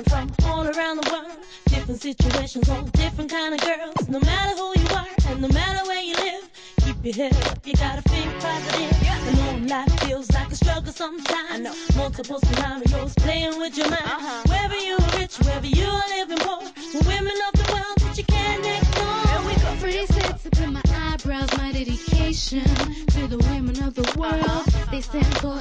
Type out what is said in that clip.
coming from all around the world. Different situations, all different kind of girls. No matter who you are and no matter where you live, keep your head up, you gotta think positive. I know life feels like a struggle sometimes. I know. Multiple scenarios playing with your mind. Whether you're rich, whether you're living poor, we're women of the world that you can't ignore. Here we go. Pretty sensitive, my eyebrows, my dedication to the women of the world. They stand for